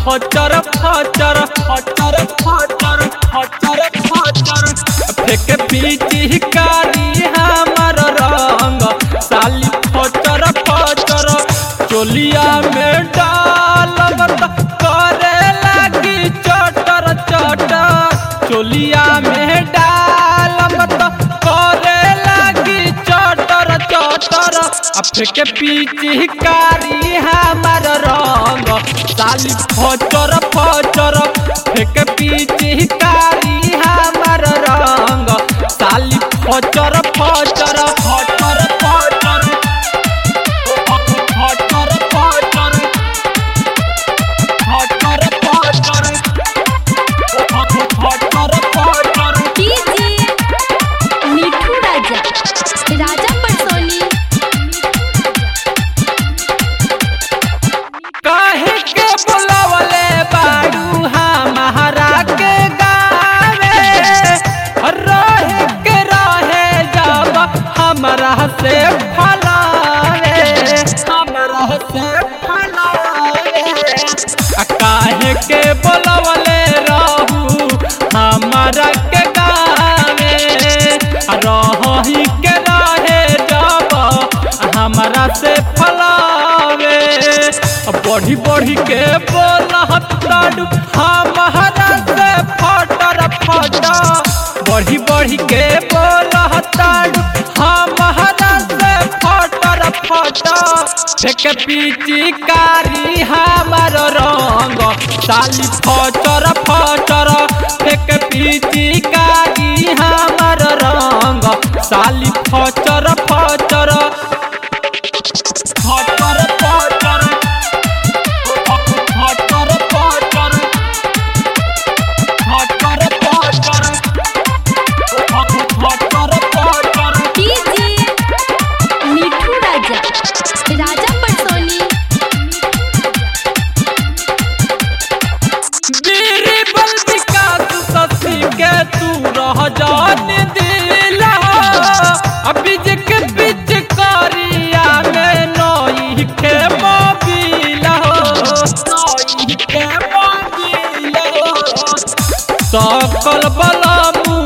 फचर फचर फचर फचर फचर फचर फेंक पिचकारी हमर रंग साली फचर फचर चोलिया में डालबत करे लगी चटर चटर चोलिया में डालबत करे लगी चटर चटर फेंक पिचकारी हमर रंग साली फचर फचर फेंक पिचकारी हमर रंग साली फचर फचर फचर फचर फचर फचर फचर फचर फचर फचर डीजे मिठू राजा राजा परसोनी। काहे के बुलावले बाड़ू हमारा के गावे रहे के रहे जब हमरा से फलावे हमरा से फलावे काहे के बुलावले रहू हमारा के गावे रही के रहे जब हमरा से फलावे बढ़ी बढ़ी के बोलहताड़ू हमारा से फटर फटर बढ़ी बढ़ी के बोलहताड़ू हमारा से फटर फटर फेंक पिचकारी हमर रंग साली फचर फचर फेंक पिचकारी हमर रंग साली फचर फचर फचर फचर फचर फचर फचर फचर फचर फचर डीजे मिठू राजा राजा परसोनी। बीरबल विकास शशि के तू रह जान दिला अभी के बीच करिया में नई के मोबिला नई के मोबिला सकल बला